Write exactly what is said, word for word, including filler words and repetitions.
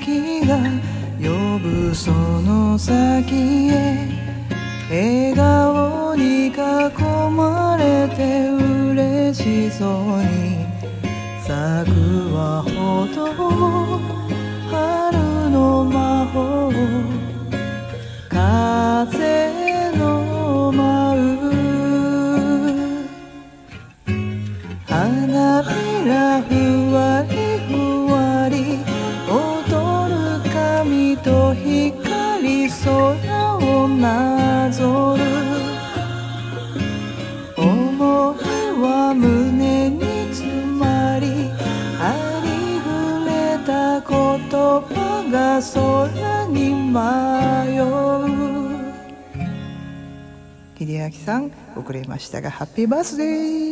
秋が呼ぶその先へ、笑顔に囲まれて嬉しそうに咲くはほど春の魔法、風の舞う花びらふわりふわり踊る髪と光、空をなぞる思いは胸に詰まり、ありふれた言葉が空に迷う。秀明さん遅れましたがハッピーバースデー。